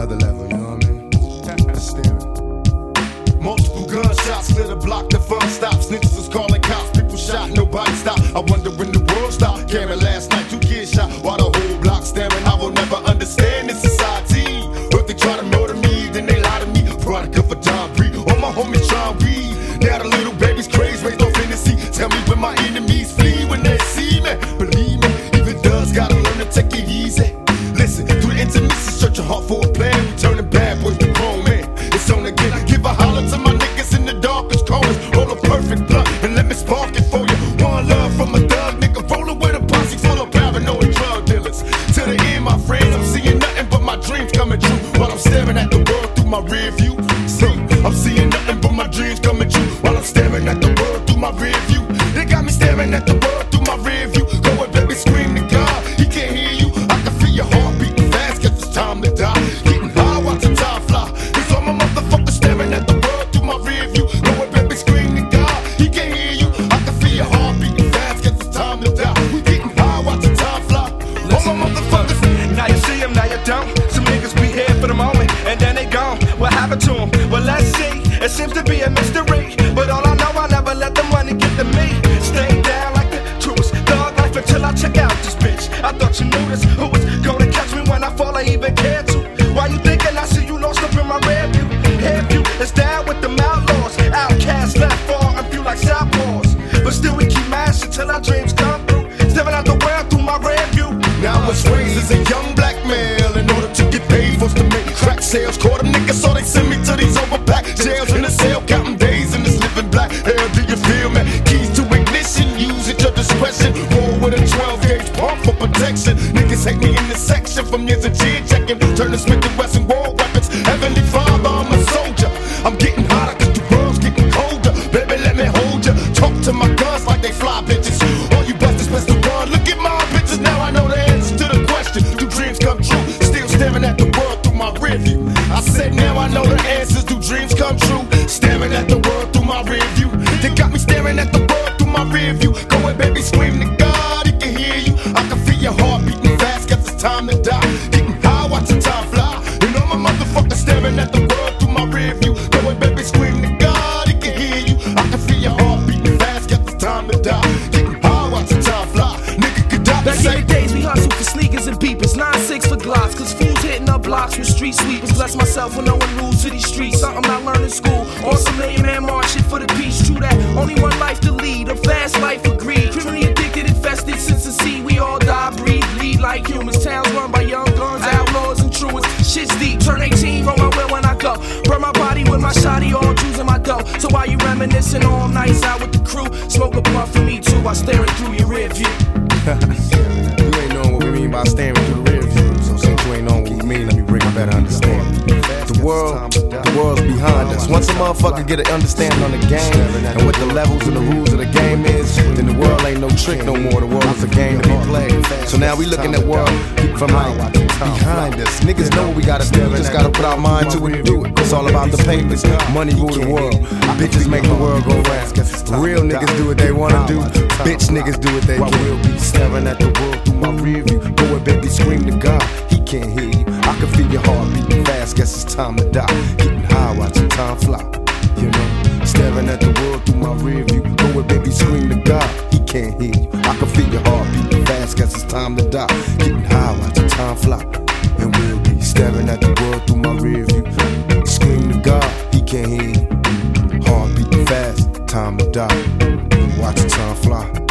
another level, you know what I mean? Staring. Multiple gunshots, clear the block, the fun stops. Niggas was calling cops, people shot, nobody stopped. I wonder when the world stopped. Cameron last night, 2 kids shot while the whole block staring. I will never understand this society. But they try to murder me, then they lie to me. Product of a John Bree, all my homies trying weed. Now the little baby's crazy, raised on fantasy. Tell me when my enemies flee when they see me. Believe me, even thugs gotta learn to take it easy. Listen, through the intermission, search your heart for a plan. We turning bad boys to grown men. It's on again. Give a holler to my niggas in the darkest corners. Roll a perfect blunt and let me spark it for you. One love from a thug nigga, rolling with a posse full of paranoid drug dealers. To the end, my friends, I'm seeing nothing but my dreams coming true. While I'm staring at the world through my rear view. See, I'm seeing nothing but my dreams coming true. While I'm staring at the world through my rear view. They got me staring at the world through my rear view. Go and baby, scream to God, he can't hear you. I can feel your heart beating fast, guess it's time to die. Getting high, watching time fly. It's all my motherfuckers staring at the world through my rear view. Go and baby, scream to God, he can't hear you. I can feel your heart beating fast, guess it's time to die. We getting high, watching time fly. All my motherfuckers. Now you see them, now you don't. Some niggas be here for the moment, and then they gone. What happened to them? Well, let's see. It seems to be a mystery, but all I know, I never let the money get to me. Stay down like the truest thug life until I check out this bitch. I thought you knew this. Who was gonna catch me when I fall? I even care to. Why you thinking I see you lost up in my rear view? Head view is down with the outlaws. Outcasts left far and few like southpaws. But still we keep mashing till our dreams come through. Stepping out the world through my rear view. Now I was raised as a young black male. In order to get paid, forced to make crack sales. Caught a nigga, so they send me to these overpacked jails. In the cell, counting days in this living black hell. Do you feel me? Keys to ignition, use at your discretion. Roll with a 12-gauge pump for protection. Niggas hate me in this section from years of cheer checking. Turn the Smith & Wesson war weapons. Heavenly Father, I'm a soldier. I'm getting hotter 'cause the world's getting colder. Baby, let me hold ya. Talk to my guns like they fly bitches. All you busters best to run. Look at my bitches, now I know the answer to the question. Do dreams come true? Still staring at the world through my rear view. I said now I know the answers. Do dreams come true? Staring at the world through my rear view. They got me staring at the world through my rear view. Go ahead, baby, scream to God, he can hear you. I can feel your heart beating fast, guess it's time to die. Getting high, watching time fly. And all my motherfuckers staring at the world through my rear view. Go ahead, baby, scream to God, he can hear you. I can feel your heart beating fast, guess it's time to die. Getting high, watching time fly. Nigga could die. Back in the days, we hustle for sneakers and beepers, 9-6 for Glocks, 'cause fools hitting up blocks with street sweepers. Bless myself with knowing rules to these streets, something I learned in school. On some million man march shit for the peace. True that, only one life to lead, a fast life of greed. Criminally addicted, infested since the sea. We all die, breathe, bleed like humans. Towns run by young guns, outlaws and truants. Shit's deep, turn 18, roll my wheel when I go. Burn my body with my shotty, all Jews in my dough. So while you reminiscing all nights out with the crew, smoke a blunt for me too while staring through your rear view. You ain't knowing what we mean by staring through the rear view. So since you ain't knowing what we mean, let me bring a better understanding. The world's behind us. Once a motherfucker get an understanding on the game and what the levels and the rules of the game is, then the world ain't no trick no more. The world is a game to be played. So now we looking at world from like behind us. Niggas know what we gotta do. We just gotta put our mind to it and do it. It's all about the papers. Money rule the world. Bitches make the world go round. Real niggas do what they wanna do. Bitch niggas do what they do. We'll be staring at the world through my rear view. Go ahead, baby, scream to God, he can't hear you. I can feel your heart beating fast, guess it's time to die. Getting high, watching time fly. You know, staring at the world through my rear view. Go ahead, baby, scream to God, he can't hear you. I can feel your heart beating fast, guess it's time to die. Getting high, watching time fly. And we'll be staring at the world through my rear view. Scream to God, he can't hear you. Heart beating fast, time to die. Watching time fly.